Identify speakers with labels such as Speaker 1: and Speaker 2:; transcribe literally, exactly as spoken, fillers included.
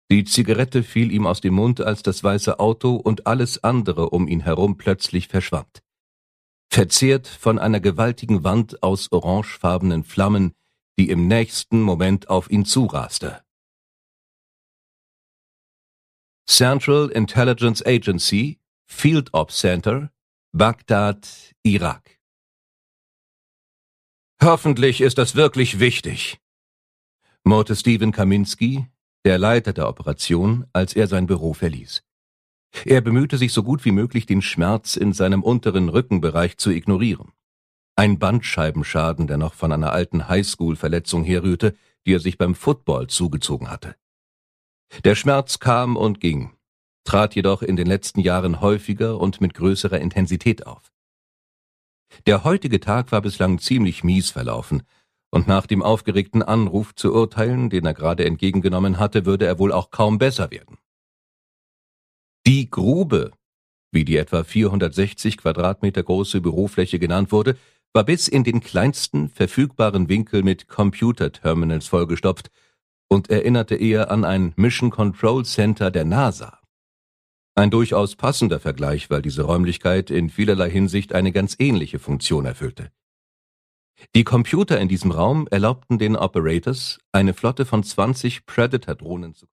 Speaker 1: Die Zigarette fiel ihm aus dem Mund, als das weiße Auto und alles andere um ihn herum plötzlich verschwand. Verzehrt von einer gewaltigen Wand aus orangefarbenen Flammen, die im nächsten Moment auf ihn zuraste. Central Intelligence Agency, Field Ops Center, Bagdad, Irak. »Hoffentlich ist das wirklich wichtig«, murrte Stephen Kaminski, der Leiter der Operation, als er sein Büro verließ. Er bemühte sich so gut wie möglich, den Schmerz in seinem unteren Rückenbereich zu ignorieren. Ein Bandscheibenschaden, der noch von einer alten Highschool-Verletzung herrührte, die er sich beim Football zugezogen hatte. Der Schmerz kam und ging, trat jedoch in den letzten Jahren häufiger und mit größerer Intensität auf. Der heutige Tag war bislang ziemlich mies verlaufen, und nach dem aufgeregten Anruf zu urteilen, den er gerade entgegengenommen hatte, würde er wohl auch kaum besser werden. Die Grube, wie die etwa vierhundertsechzig Quadratmeter große Bürofläche genannt wurde, war bis in den kleinsten verfügbaren Winkel mit Computerterminals vollgestopft und erinnerte eher an ein Mission Control Center der NASA. Ein durchaus passender Vergleich, weil diese Räumlichkeit in vielerlei Hinsicht eine ganz ähnliche Funktion erfüllte. Die Computer in diesem Raum erlaubten den Operators, eine Flotte von zwanzig Predator-Drohnen zu